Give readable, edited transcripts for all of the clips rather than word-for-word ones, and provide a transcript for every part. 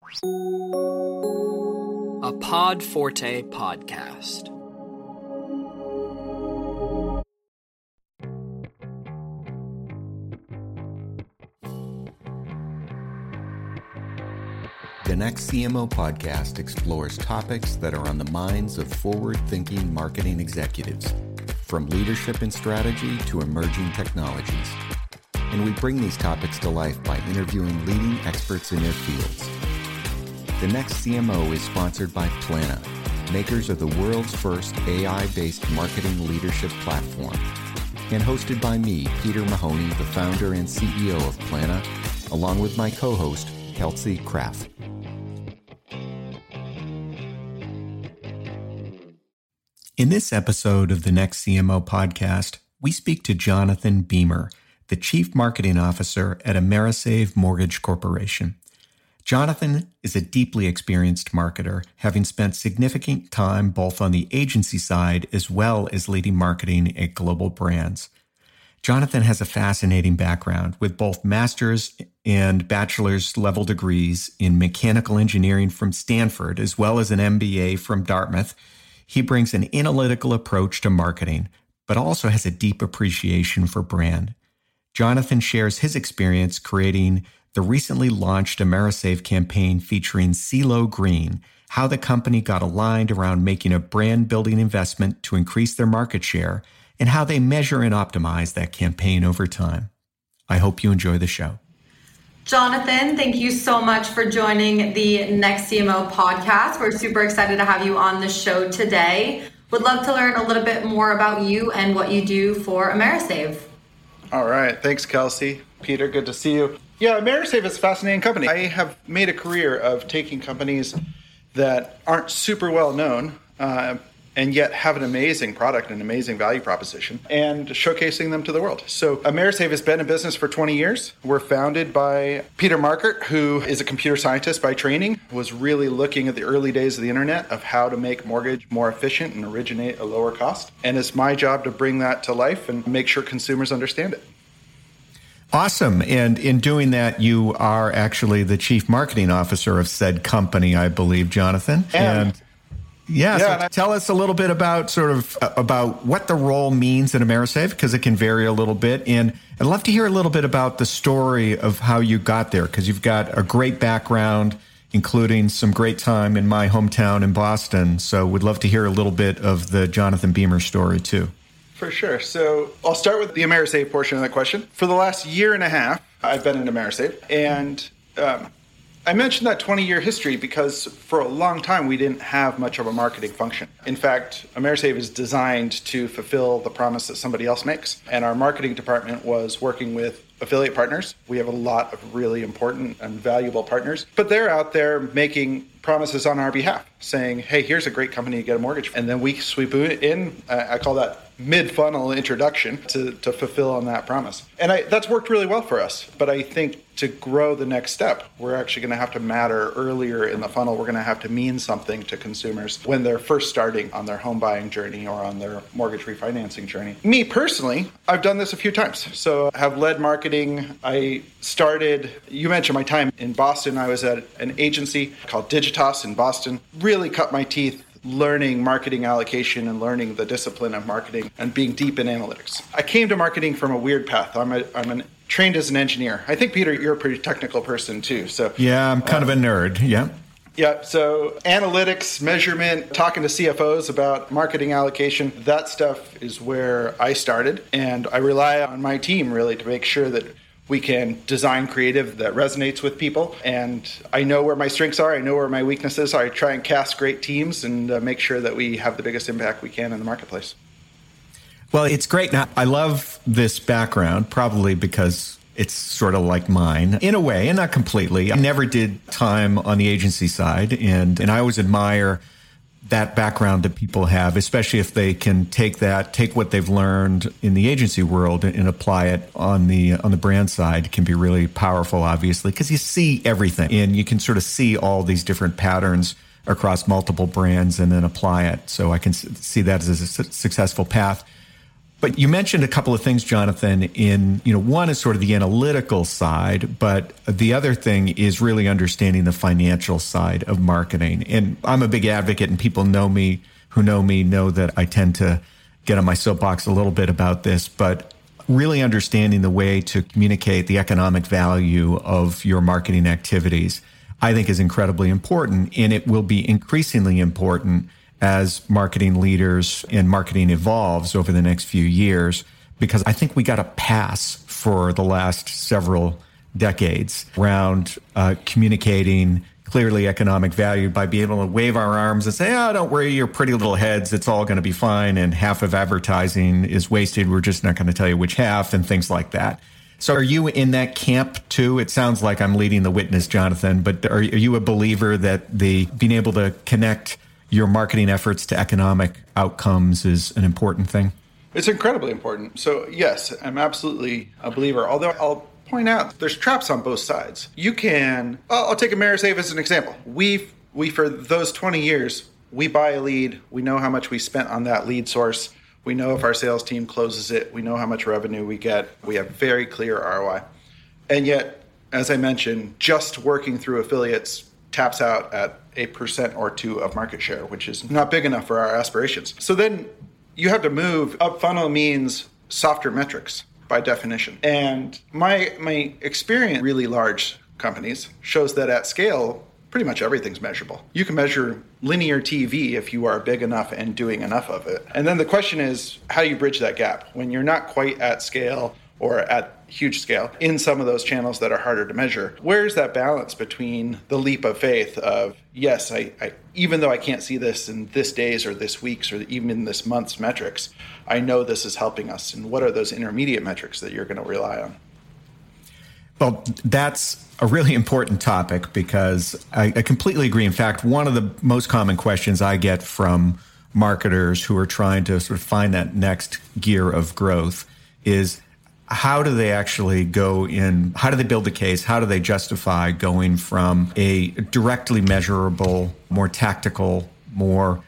A Pod Forte podcast. The Next CMO podcast explores topics that are on the minds of forward-thinking marketing executives, from leadership and strategy to emerging technologies. And we bring these topics to life by interviewing leading experts in their fields. The Next CMO is sponsored by Plana, makers of the world's first AI-based marketing leadership platform, and hosted by me, Peter Mahoney, the founder and CEO of Plana, along with my co-host, Kelsey Kraft. In this episode of the Next CMO podcast, we speak to Jonathan Beamer, the Chief Marketing Officer at Amerisave Mortgage Corporation. Jonathan is a deeply experienced marketer, having spent significant time both on the agency side as well as leading marketing at global brands. Jonathan has a fascinating background with both master's and bachelor's level degrees in mechanical engineering from Stanford, as well as an MBA from Dartmouth. He brings an analytical approach to marketing, but also has a deep appreciation for brand. Jonathan shares his experience creating the recently launched Amerisave campaign featuring CeeLo Green, how the company got aligned around making a brand-building investment to increase their market share, and how they measure and optimize that campaign over time. I hope you enjoy the show. Jonathan, thank you so much for joining the Next CMO podcast. We're super excited to have you on the show today. Would love to learn a little bit more about you and what you do for Amerisave. All right. Thanks, Kelsey. Peter, good to see you. Yeah, Amerisave is a fascinating company. I have made a career of taking companies that aren't super well known and yet have an amazing product and amazing value proposition and showcasing them to the world. So Amerisave has been in business for 20 years. We're founded by Peter Markert, who is a computer scientist by training, was really looking at the early days of the internet of how to make mortgage more efficient and originate a lower cost. And it's my job to bring that to life and make sure consumers understand it. Awesome. And in doing that, you are actually the chief marketing officer of said company, I believe, Jonathan. So tell us a little bit about about what the role means at Amerisave, because it can vary a little bit. And I'd love to hear a little bit about the story of how you got there, because you've got a great background, including some great time in my hometown in Boston. So we'd love to hear a little bit of the Jonathan Beamer story, too. For sure. So I'll start with the Amerisave portion of that question. For the last year and a half, I've been in Amerisave. And I mentioned that 20-year history because for a long time, we didn't have much of a marketing function. In fact, Amerisave is designed to fulfill the promise that somebody else makes. And our marketing department was working with affiliate partners. We have a lot of really important and valuable partners, but they're out there making promises on our behalf, saying, hey, here's a great company to get a mortgage from. And then we sweep it in. I call that mid-funnel introduction to fulfill on that promise. And that's worked really well for us. But I think to grow the next step, we're actually going to have to matter earlier in the funnel. We're going to have to mean something to consumers when they're first starting on their home buying journey or on their mortgage refinancing journey. Me personally, I've done this a few times. So I have led marketing. I started, you mentioned my time in Boston. I was at an agency called Digitas in Boston. Really cut my teeth learning marketing allocation and learning the discipline of marketing and being deep in analytics. I came to marketing from a weird path. I'm trained as an engineer. I think, Peter, you're a pretty technical person too. So yeah, I'm kind of a nerd. Yeah. Yeah. So analytics, measurement, talking to CFOs about marketing allocation, that stuff is where I started. And I rely on my team really to make sure that we can design creative that resonates with people. And I know where my strengths are. I know where my weaknesses are. I try and cast great teams and make sure that we have the biggest impact we can in the marketplace. Well, it's great. Now, I love this background, probably because it's sort of like mine in a way, and not completely. I never did time on the agency side, and I always admire that background that people have, especially if they can take what they've learned in the agency world and apply it on the brand side. It can be really powerful, obviously, because you see everything and you can sort of see all these different patterns across multiple brands and then apply it. So I can see that as a successful path. But you mentioned a couple of things, Jonathan, in, one is sort of the analytical side, but the other thing is really understanding the financial side of marketing. And I'm a big advocate, and people who know me know that I tend to get on my soapbox a little bit about this, but really understanding the way to communicate the economic value of your marketing activities, I think is incredibly important, and it will be increasingly important as marketing leaders and marketing evolves over the next few years, because I think we got a pass for the last several decades around communicating clearly economic value by being able to wave our arms and say, oh, don't worry, your pretty little heads, it's all going to be fine, and half of advertising is wasted, we're just not going to tell you which half, and things like that. So are you in that camp too? It sounds like I'm leading the witness, Jonathan, but are you a believer that being able to connect your marketing efforts to economic outcomes is an important thing? It's incredibly important. So yes, I'm absolutely a believer, although I'll point out there's traps on both sides. I'll take AmeriSave as an example. We for those 20 years, we buy a lead, we know how much we spent on that lead source, we know if our sales team closes it, we know how much revenue we get, we have very clear ROI. And yet, as I mentioned, just working through affiliates taps out at 1% or 2% of market share, which is not big enough for our aspirations. So then you have to move up funnel means softer metrics by definition. And my experience in really large companies shows that at scale, pretty much everything's measurable. You can measure linear TV if you are big enough and doing enough of it. And then the question is, how do you bridge that gap when you're not quite at scale or at huge scale in some of those channels that are harder to measure? Where's that balance between the leap of faith of, yes, I even though I can't see this in this day's or this week's or even in this month's metrics, I know this is helping us. And what are those intermediate metrics that you're going to rely on? Well, that's a really important topic because I completely agree. In fact, one of the most common questions I get from marketers who are trying to sort of find that next gear of growth is, how do they actually go in? How do they build the case? How do they justify going from a directly measurable, more tactical, more,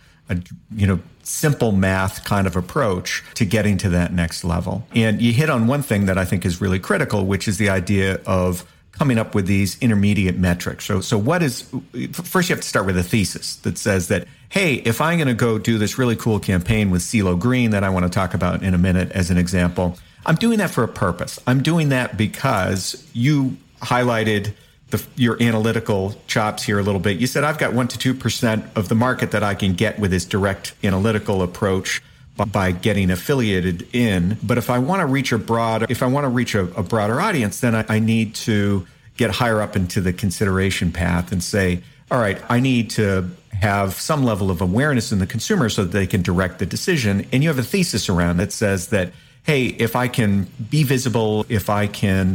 simple math kind of approach to getting to that next level? And you hit on one thing that I think is really critical, which is the idea of coming up with these intermediate metrics. So first you have to start with a thesis that says that, hey, if I'm going to go do this really cool campaign with CeeLo Green that I want to talk about in a minute as an example, I'm doing that for a purpose. I'm doing that because you highlighted your analytical chops here a little bit. You said, I've got 1% to 2% of the market that I can get with this direct analytical approach by getting affiliated in. But if I want to reach a broader audience, then I need to get higher up into the consideration path and say, all right, I need to have some level of awareness in the consumer so that they can direct the decision. And you have a thesis around that says that, hey, if I can be visible, if I can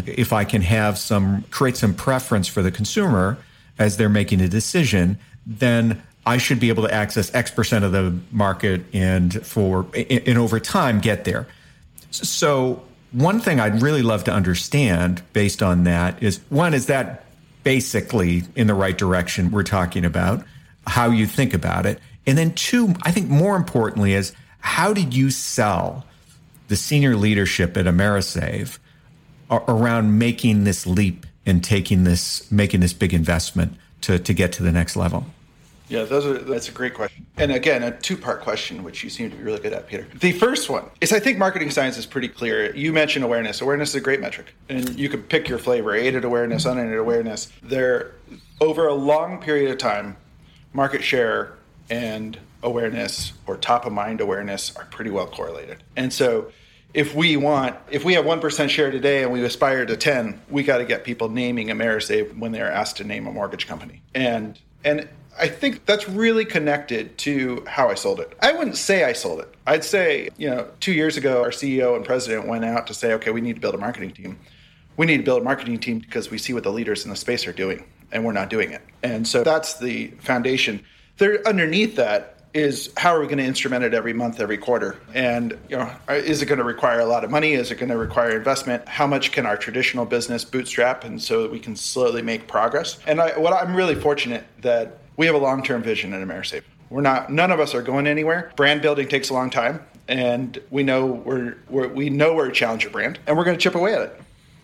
create some preference for the consumer as they're making a decision, then I should be able to access X% of the market and over time get there. So one thing I'd really love to understand based on that is, one, is that basically in the right direction we're talking about, how you think about it? And then two, I think more importantly is, how did you sell the senior leadership at AmeriSave around making this leap and making this big investment to get to the next level? Yeah, that's a great question. And again, a two-part question, which you seem to be really good at, Peter. The first one is, I think marketing science is pretty clear. You mentioned awareness. Awareness is a great metric. And you can pick your flavor, aided awareness, unaided awareness. Over a long period of time, market share and awareness or top-of-mind awareness are pretty well correlated. And so if we have 1% share today and we aspire to 10, we got to get people naming AmeriSave when they're asked to name a mortgage company. And I think that's really connected to how I sold it. I wouldn't say I sold it. I'd say, 2 years ago, our CEO and president went out to say, okay, we need to build a marketing team. We need to build a marketing team because we see what the leaders in the space are doing, and we're not doing it. And so that's the foundation. Underneath that is, how are we going to instrument it every month, every quarter? And, is it going to require a lot of money? Is it going to require investment? How much can our traditional business bootstrap? And so that we can slowly make progress. And I'm really fortunate that we have a long-term vision at AmeriSave. None of us are going anywhere. Brand building takes a long time. and we know we're a challenger brand, and we're going to chip away at it.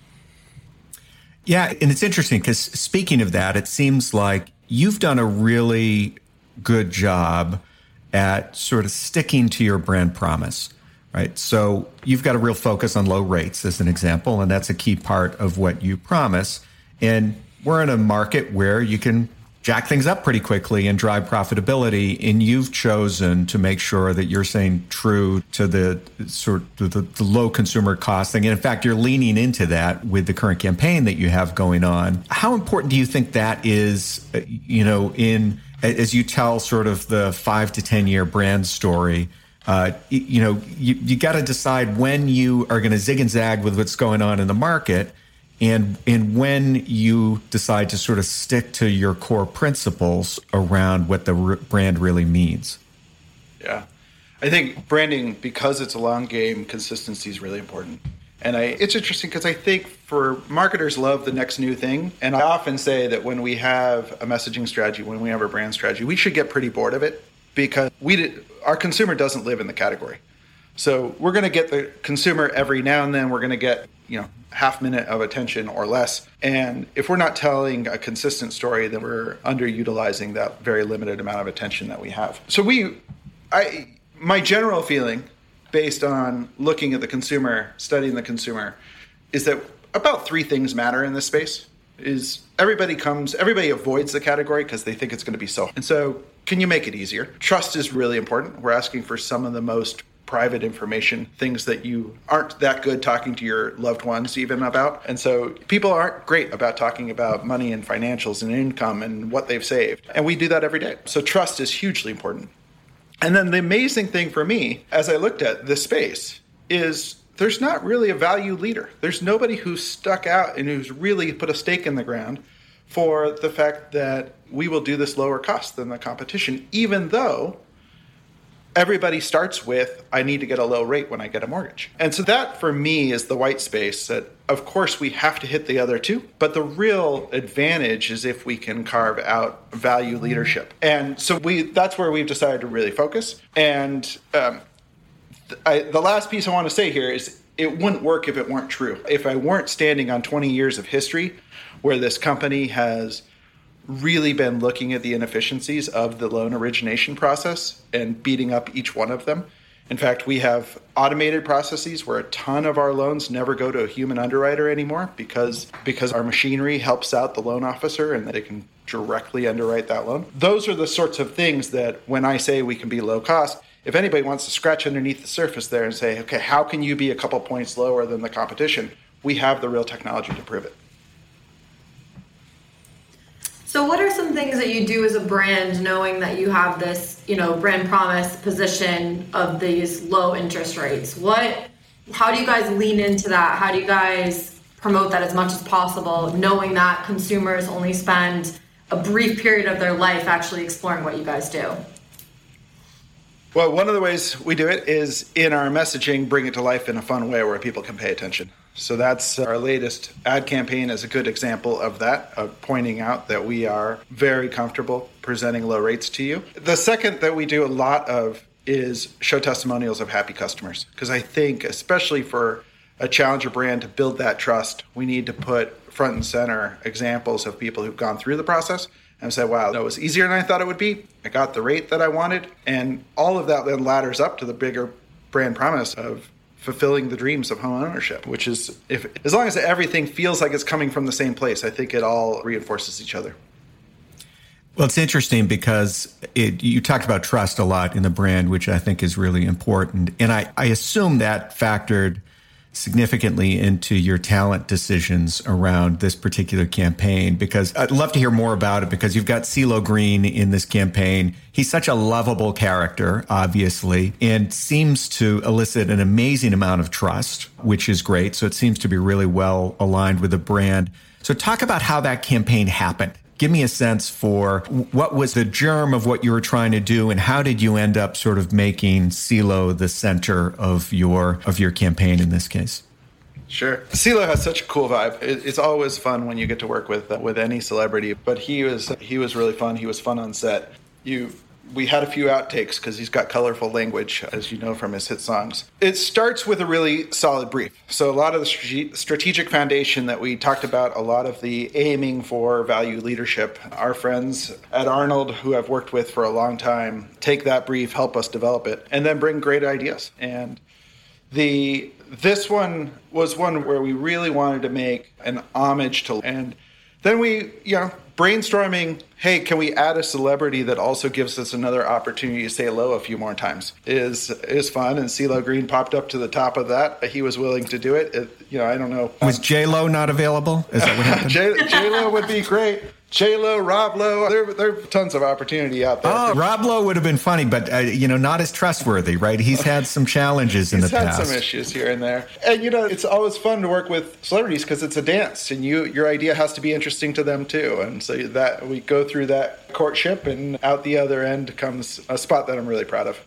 Yeah, and it's interesting because speaking of that, it seems like you've done a really good job at sort of sticking to your brand promise, right? So you've got a real focus on low rates as an example, and that's a key part of what you promise. And we're in a market where you can jack things up pretty quickly and drive profitability, and you've chosen to make sure that you're staying true to the low consumer cost thing. And in fact, you're leaning into that with the current campaign that you have going on. How important do you think that is, as you tell sort of the 5 to 10 year brand story? You got to decide when you are going to zig and zag with what's going on in the market, and when you decide to sort of stick to your core principles around what the brand really means. Yeah. I think branding, because it's a long game, consistency is really important. And it's interesting because I think for marketers love the next new thing. And I often say that when we have a messaging strategy, when we have a brand strategy, we should get pretty bored of it because our consumer doesn't live in the category. So we're going to get the consumer every now and then. We're going to get, half minute of attention or less. And if we're not telling a consistent story, then we're underutilizing that very limited amount of attention that we have. So my general feeling, based on looking at the consumer, studying the consumer, is that about 3 things matter in this space. Is everybody avoids the category because they think it's going to be so. And so can you make it easier? Trust is really important. We're asking for some of the most private information, things that you aren't that good talking to your loved ones even about. And so people aren't great about talking about money and financials and income and what they've saved. And we do that every day. So trust is hugely important. And then the amazing thing for me, as I looked at this space, is there's not really a value leader. There's nobody who's stuck out and who's really put a stake in the ground for the fact that we will do this lower cost than the competition, even though everybody starts with, I need to get a low rate when I get a mortgage. And so that for me is the white space that, of course, we have to hit the other 2. But the real advantage is if we can carve out value leadership. And so that's where we've decided to really focus. And the last piece I want to say here is it wouldn't work if it weren't true. If I weren't standing on 20 years of history where this company has really been looking at the inefficiencies of the loan origination process and beating up each one of them. In fact, we have automated processes where a ton of our loans never go to a human underwriter anymore because our machinery helps out the loan officer and they can directly underwrite that loan. Those are the sorts of things that when I say we can be low cost, if anybody wants to scratch underneath the surface there and say, okay, how can you be a couple points lower than the competition? We have the real technology to prove it. So what are some things that you do as a brand knowing that you have this, brand promise position of these low interest rates? How do you guys lean into that? How do you guys promote that as much as possible, knowing that consumers only spend a brief period of their life actually exploring what you guys do? Well, one of the ways we do it is in our messaging, bring it to life in a fun way where people can pay attention. So that's our latest ad campaign is a good example of that, of pointing out that we are very comfortable presenting low rates to you. The second that we do a lot of is show testimonials of happy customers. Because I think, especially for a challenger brand to build that trust, we need to put front and center examples of people who've gone through the process and say, wow, that was easier than I thought it would be. I got the rate that I wanted. And all of that then ladders up to the bigger brand promise of fulfilling the dreams of home ownership, which is, as long as everything feels like it's coming from the same place, I think it all reinforces each other. Well, it's interesting because you talked about trust a lot in the brand, which I think is really important. And I assume that factored significantly into your talent decisions around this particular campaign, because I'd love to hear more about it, because you've got CeeLo Green in this campaign. He's such a lovable character, obviously, and seems to elicit an amazing amount of trust, which is great. So it seems to be really well aligned with the brand. So talk about how that campaign happened. Give me a sense for what was the germ of what you were trying to do, and how did you end up sort of making CeeLo the center of your campaign in this case? Sure. CeeLo has such a cool vibe. It's always fun when you get to work with any celebrity, but he was really fun. He was fun on set. You We had a few outtakes because he's got colorful language, as you know from his hit songs. It starts with a really solid brief. So a lot of the strategic foundation that we talked about, a lot of the aiming for value leadership, our friends at Arnold, who I've worked with for a long time, take that brief, help us develop it, and then bring great ideas. And this one was one where we really wanted to make an homage to, and then we, brainstorming, hey, can we add a celebrity that also gives us another opportunity to say hello a few more times is fun. And CeeLo Green popped up to the top of that. He was willing to do it. I don't know. Was J-Lo not available? Is that what happened? J-Lo would be great. J-Lo, Rob Lowe, there are tons of opportunity out there. Oh, Rob Lowe would have been funny, but, not as trustworthy, right? He's had some challenges in the past. He's had some issues here and there. And, it's always fun to work with celebrities because it's a dance, and your idea has to be interesting to them, too. And so that we go through that courtship, and out the other end comes a spot that I'm really proud of.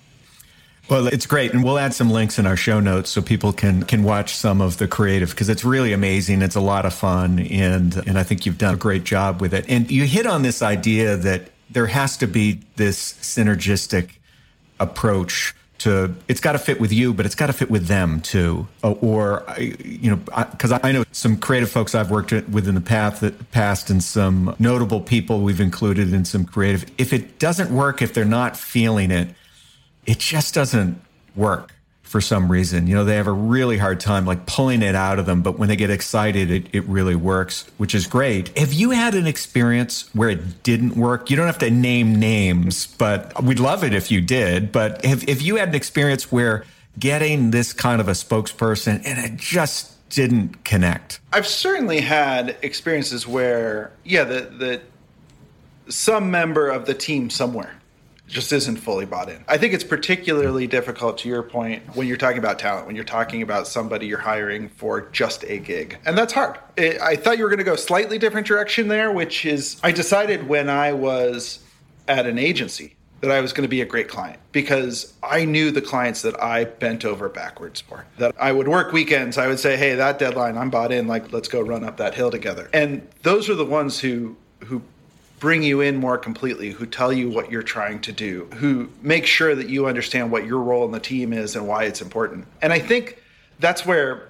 Well, it's great, and we'll add some links in our show notes so people can watch some of the creative, because it's really amazing. It's a lot of fun, and I think you've done a great job with it. And you hit on this idea that there has to be this synergistic approach to, it's got to fit with you, but it's got to fit with them too. Or, because I know some creative folks I've worked with in the past and some notable people we've included in some creative. If it doesn't work, if they're not feeling it, it just doesn't work for some reason. They have a really hard time like pulling it out of them, but when they get excited, it really works, which is great. Have you had an experience where it didn't work? You don't have to name names, but we'd love it if you did. But have you had an experience where getting this kind of a spokesperson and it just didn't connect? I've certainly had experiences where, that some member of the team somewhere just isn't fully bought in. I think it's particularly difficult, to your point, when you're talking about talent, when you're talking about somebody you're hiring for just a gig. And that's hard. I thought you were going to go a slightly different direction there, which is I decided when I was at an agency that I was going to be a great client because I knew the clients that I bent over backwards for. That I would work weekends. I would say, hey, that deadline, I'm bought in. Like, let's go run up that hill together. And those are the ones who bring you in more completely, who tell you what you're trying to do, who make sure that you understand what your role in the team is and why it's important. And I think that's where,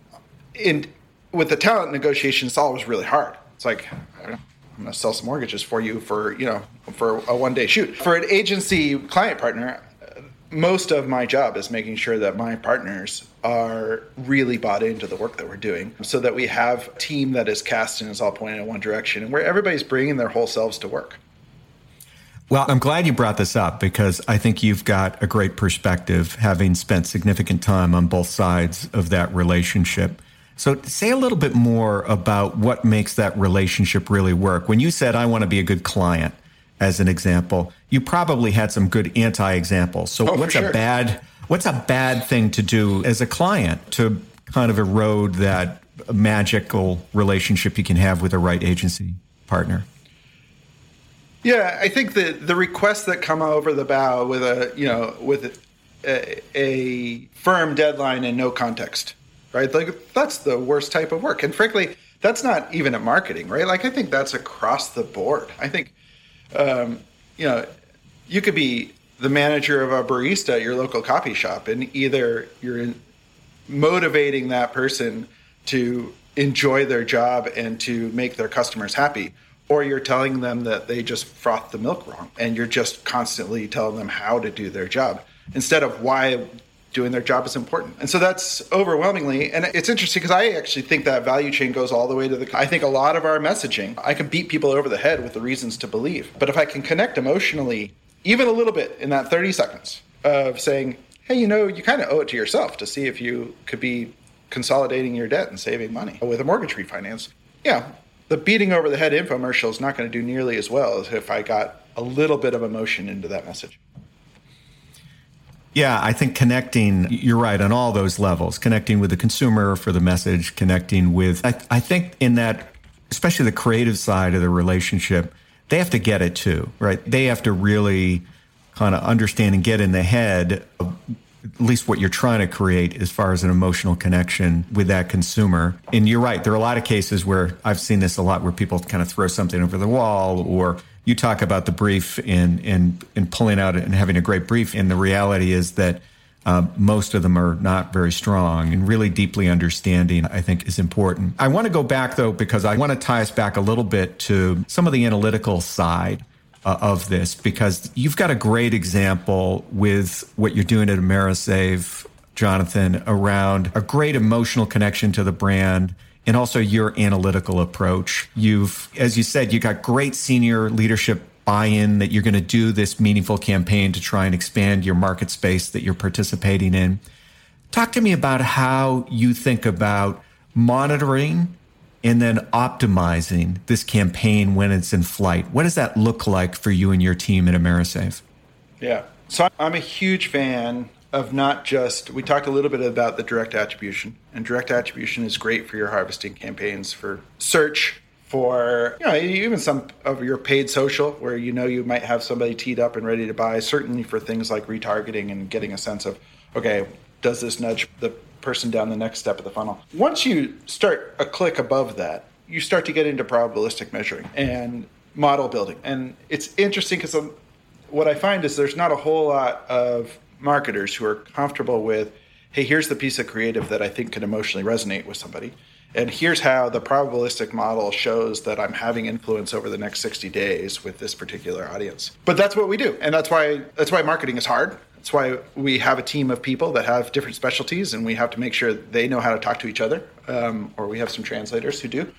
with the talent negotiation, it's always really hard. It's like, I don't know, I'm going to sell some mortgages for you for a one-day shoot. For an agency client partner, most of my job is making sure that my partners are really bought into the work that we're doing so that we have a team that is cast and is all pointing in one direction and where everybody's bringing their whole selves to work. Well, I'm glad you brought this up because I think you've got a great perspective, having spent significant time on both sides of that relationship. So say a little bit more about what makes that relationship really work. When you said, I want to be a good client, as an example, you probably had some good anti-examples. So what's a bad thing to do as a client to kind of erode that magical relationship you can have with a right agency partner? Yeah, I think the requests that come over the bow with a firm deadline and no context, right? Like that's the worst type of work. And frankly, that's not even at marketing, right? Like I think that's across the board. I think you could be the manager of a barista at your local coffee shop, and either you're motivating that person to enjoy their job and to make their customers happy, or you're telling them that they just frothed the milk wrong, and you're just constantly telling them how to do their job instead of why doing their job is important. And so that's overwhelmingly, and it's interesting because I actually think that value chain goes all the way to I think a lot of our messaging, I can beat people over the head with the reasons to believe. But if I can connect emotionally, even a little bit in that 30 seconds of saying, hey, you kind of owe it to yourself to see if you could be consolidating your debt and saving money with a mortgage refinance. Yeah, the beating over the head infomercial is not going to do nearly as well as if I got a little bit of emotion into that message. Yeah, I think connecting, you're right, on all those levels, connecting with the consumer for the message, connecting with, I think in that, especially the creative side of the relationship, they have to get it too, right? They have to really kind of understand and get in the head of at least what you're trying to create as far as an emotional connection with that consumer. And you're right, there are a lot of cases where I've seen this a lot where people kind of throw something over the wall or you talk about the brief and pulling out and having a great brief. And the reality is that most of them are not very strong, and really deeply understanding, I think, is important. I want to go back, though, because I want to tie us back a little bit to some of the analytical side of this, because you've got a great example with what you're doing at AmeriSave, Jonathan, around a great emotional connection to the brand and also your analytical approach. As you said, you got great senior leadership buy-in that you're going to do this meaningful campaign to try and expand your market space that you're participating in. Talk to me about how you think about monitoring and then optimizing this campaign when it's in flight. What does that look like for you and your team at AmeriSave? Yeah. So I'm a huge fan of not just, we talked a little bit about the direct attribution, and direct attribution is great for your harvesting campaigns, for search, for even some of your paid social, where you might have somebody teed up and ready to buy, certainly for things like retargeting and getting a sense of, okay, does this nudge the person down the next step of the funnel? Once you start a click above that, you start to get into probabilistic measuring and model building. And it's interesting because what I find is there's not a whole lot of marketers who are comfortable with, hey, here's the piece of creative that I think can emotionally resonate with somebody. And here's how the probabilistic model shows that I'm having influence over the next 60 days with this particular audience. But that's what we do. And that's why marketing is hard. That's why we have a team of people that have different specialties, and we have to make sure they know how to talk to each other, or we have some translators who do.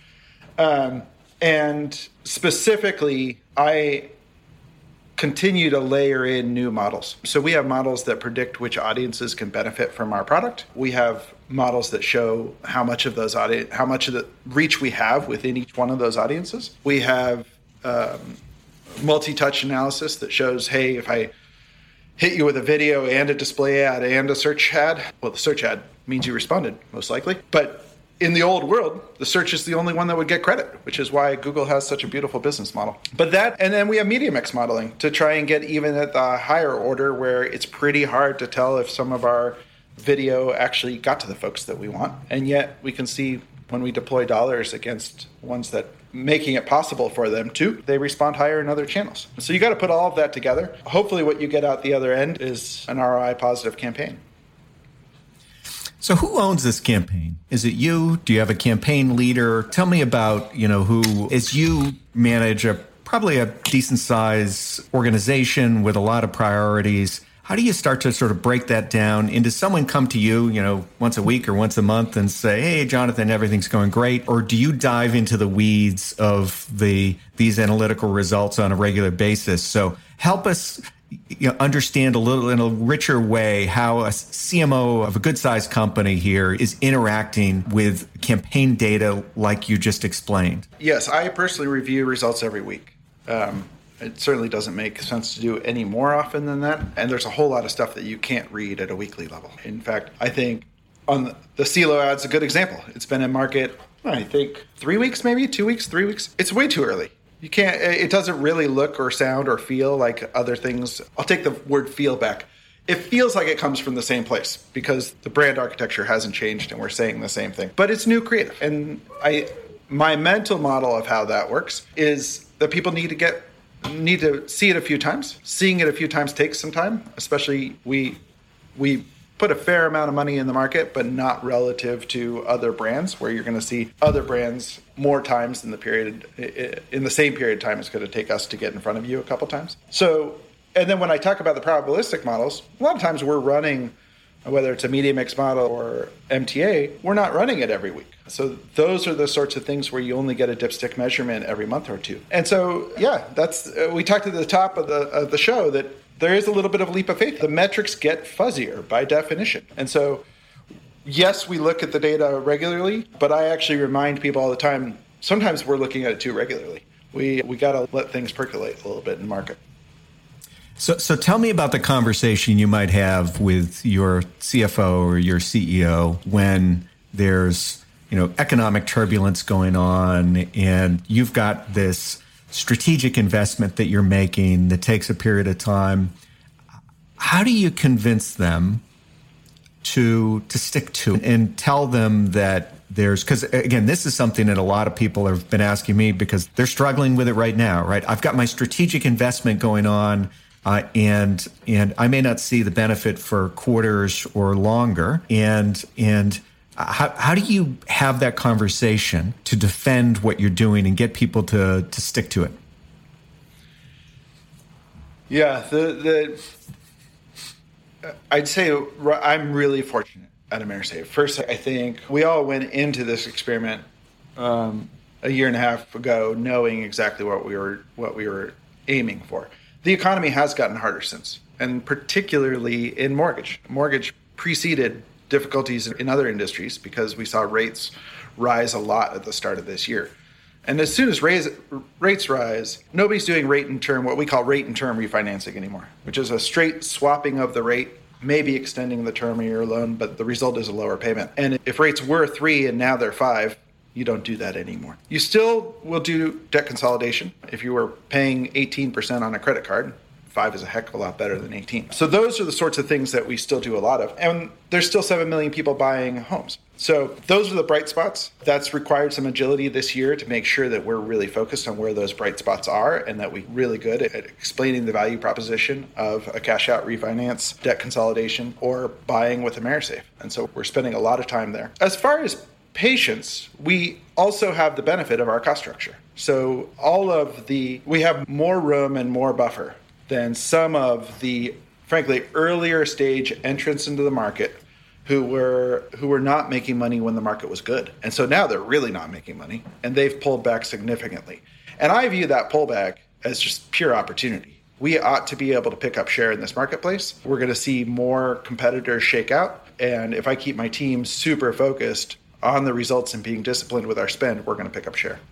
And specifically, I continue to layer in new models. So we have models that predict which audiences can benefit from our product. We have models that show how much of the reach we have within each one of those audiences. We have multi-touch analysis that shows, hey, if I hit you with a video and a display ad and a search ad, well, the search ad means you responded, most likely. But in the old world, the search is the only one that would get credit, which is why Google has such a beautiful business model. But that, and then we have media mix modeling to try and get even at the higher order, where it's pretty hard to tell if some of our video actually got to the folks that we want. And yet we can see when we deploy dollars against ones that making it possible for them to, they respond higher in other channels. So you got to put all of that together. Hopefully what you get out the other end is an ROI positive campaign. So who owns this campaign? Is it you? Do you have a campaign leader? Tell me about, who, as you manage probably a decent size organization with a lot of priorities, how do you start to sort of break that down? And does someone come to you, once a week or once a month and say, hey, Jonathan, everything's going great? Or do you dive into the weeds of these analytical results on a regular basis? So help us understand a little in a richer way how a CMO of a good-sized company here is interacting with campaign data like you just explained. Yes, I personally review results every week. It certainly doesn't make sense to do any more often than that. And there's a whole lot of stuff that you can't read at a weekly level. In fact, I think on the CELO ad's a good example. It's been in market, I think 3 weeks, maybe 2 weeks, 3 weeks. It's way too early. It doesn't really look or sound or feel like other things. I'll take the word feel back. It feels like it comes from the same place because the brand architecture hasn't changed and we're saying the same thing. But it's new creative. And my mental model of how that works is that people need to see it a few times. Seeing it a few times takes some time, especially we put a fair amount of money in the market, but not relative to other brands, where you're going to see other brands more times in the same period of time it's going to take us to get in front of you a couple times. So, and then when I talk about the probabilistic models, a lot of times we're running, whether it's a media mix model or MTA, we're not running it every week. So those are the sorts of things where you only get a dipstick measurement every month or two. And so, yeah, we talked at the top of the show that there is a little bit of a leap of faith. The metrics get fuzzier by definition. And so, yes, we look at the data regularly, but I actually remind people all the time, sometimes we're looking at it too regularly. We got to let things percolate a little bit in the market. So tell me about the conversation you might have with your CFO or your CEO when there's, economic turbulence going on and you've got this strategic investment that you're making that takes a period of time. How do you convince them to stick to and tell them that because again, this is something that a lot of people have been asking me because they're struggling with it right now, right? I've got my strategic investment going on, and I may not see the benefit for quarters or longer. And how do you have that conversation to defend what you're doing and get people to stick to it? Yeah, I'd say I'm really fortunate at AmeriSave. First, I think we all went into this experiment a year and a half ago knowing exactly what we were aiming for. The economy has gotten harder since, and particularly in mortgage. Mortgage preceded difficulties in other industries because we saw rates rise a lot at the start of this year. And as soon as rates rise, nobody's doing rate and term, what we call rate and term refinancing anymore, which is a straight swapping of the rate, maybe extending the term of your loan, but the result is a lower payment. And if rates were 3 and now they're 5, you don't do that anymore. You still will do debt consolidation. If you were paying 18% on a credit card, 5 is a heck of a lot better than 18. So those are the sorts of things that we still do a lot of. And there's still 7 million people buying homes. So those are the bright spots. That's required some agility this year to make sure that we're really focused on where those bright spots are and that we're really good at explaining the value proposition of a cash out refinance, debt consolidation, or buying with AmeriSave. And so we're spending a lot of time there. As far as patience, we also have the benefit of our cost structure. So we have more room and more buffer than some of the, frankly, earlier stage entrants into the market who were not making money when the market was good. And so now they're really not making money, and they've pulled back significantly. And I view that pullback as just pure opportunity. We ought to be able to pick up share in this marketplace. We're going to see more competitors shake out. And if I keep my team super focused on the results and being disciplined with our spend, we're going to pick up share.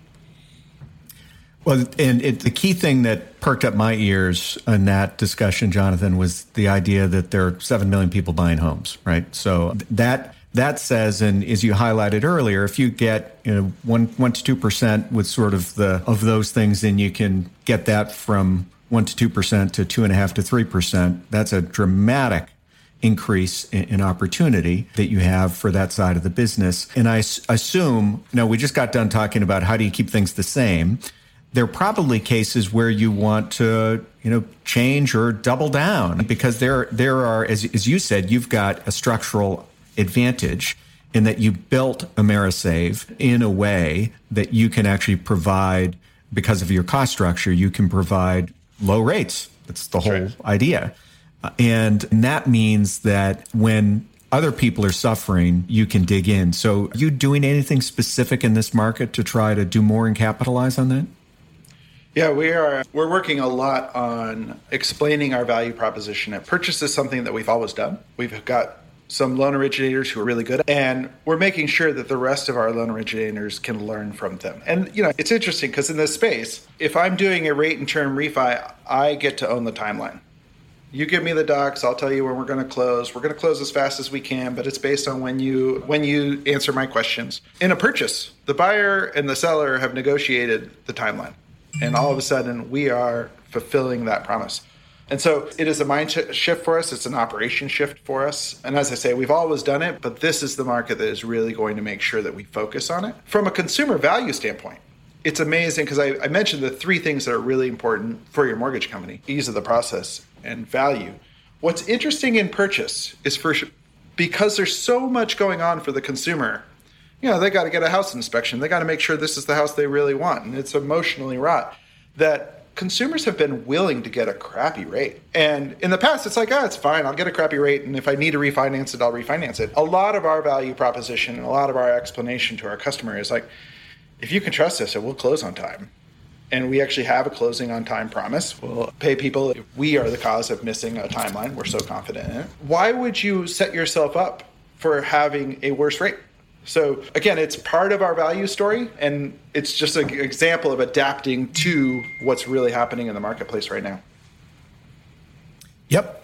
Well, and the key thing that perked up my ears in that discussion, Jonathan, was the idea that there are 7 million people buying homes, right? So that says, and as you highlighted earlier, if you get 1 to 2% with sort of of those things, then you can get that from 1 to 2% to 2.5 to 3%. That's a dramatic increase in opportunity that you have for that side of the business. And I assume, we just got done talking about how do you keep things the same. There are probably cases where you want to, change or double down because there are, as you said, you've got a structural advantage in that you built AmeriSave in a way that you can actually provide, because of your cost structure, you can provide low rates. That's the whole idea. And that means that when other people are suffering, you can dig in. So are you doing anything specific in this market to try to do more and capitalize on that? Yeah, we're working a lot on explaining our value proposition. Purchase is something that we've always done. We've got some loan originators who are really good, and we're making sure that the rest of our loan originators can learn from them. And, it's interesting because in this space, if I'm doing a rate and term refi, I get to own the timeline. You give me the docs, I'll tell you when we're going to close. We're going to close as fast as we can, but it's based on when you answer my questions. In a purchase, the buyer and the seller have negotiated the timeline. And all of a sudden, we are fulfilling that promise. And so it is a mind shift for us. It's an operation shift for us. And as I say, we've always done it, but this is the market that is really going to make sure that we focus on it. From a consumer value standpoint, it's amazing because I mentioned the 3 things that are really important for your mortgage company: ease of the process and value. What's interesting in purchase is because there's so much going on for the consumer, they got to get a house inspection. They got to make sure this is the house they really want. And it's emotionally wrought that consumers have been willing to get a crappy rate. And in the past, it's like, it's fine. I'll get a crappy rate. And if I need to refinance it, I'll refinance it. A lot of our value proposition and a lot of our explanation to our customer is like, if you can trust us, we'll close on time. And we actually have a closing on time promise. We'll pay people if we are the cause of missing a timeline. We're so confident in it. Why would you set yourself up for having a worse rate? So again, it's part of our value story, and it's just an example of adapting to what's really happening in the marketplace right now. Yep.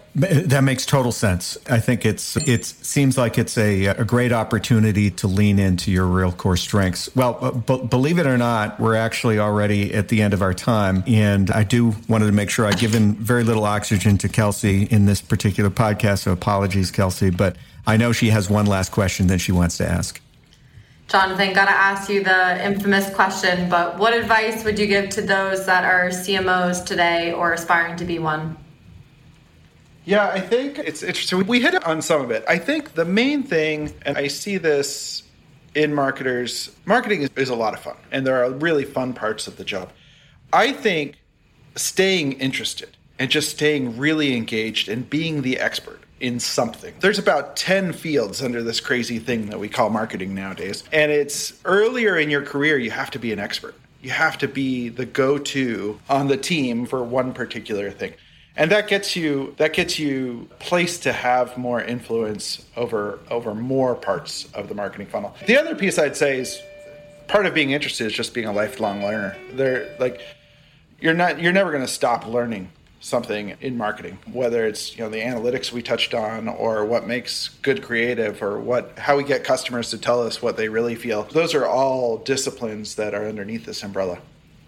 That makes total sense. I think it seems like it's a great opportunity to lean into your real core strengths. Well, believe it or not, we're actually already at the end of our time. And I wanted to make sure I've given very little oxygen to Kelsey in this particular podcast. So apologies, Kelsey. But I know she has one last question that she wants to ask. Jonathan, got to ask you the infamous question, but what advice would you give to those that are CMOs today or aspiring to be one? Yeah, I think it's interesting. We hit on some of it. I think the main thing, and I see this in marketers, marketing is a lot of fun, and there are really fun parts of the job. I think staying interested and just staying really engaged and being the expert in something. There's about 10 fields under this crazy thing that we call marketing nowadays. And it's earlier in your career, you have to be an expert. You have to be the go-to on the team for one particular thing. And that gets you placed to have more influence over more parts of the marketing funnel. The other piece I'd say is part of being interested is just being a lifelong learner. You're never going to stop learning something in marketing, whether it's the analytics we touched on, or what makes good creative, or how we get customers to tell us what they really feel. Those are all disciplines that are underneath this umbrella.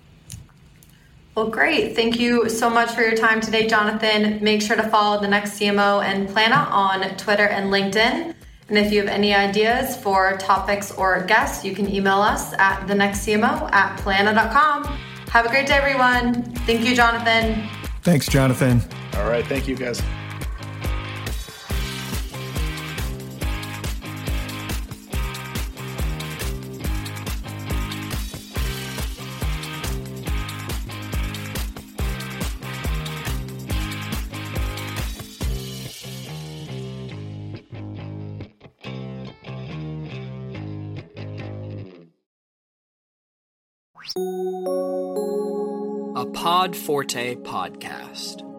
Well, great. Thank you so much for your time today, Jonathan. Make sure to follow The Next CMO and Planna on Twitter and LinkedIn. And if you have any ideas for topics or guests, you can email us at thenextcmo@planna.com. Have a great day, everyone. Thank you, Jonathan. Thanks, Jonathan. All right. Thank you, guys. A Pod Forte podcast.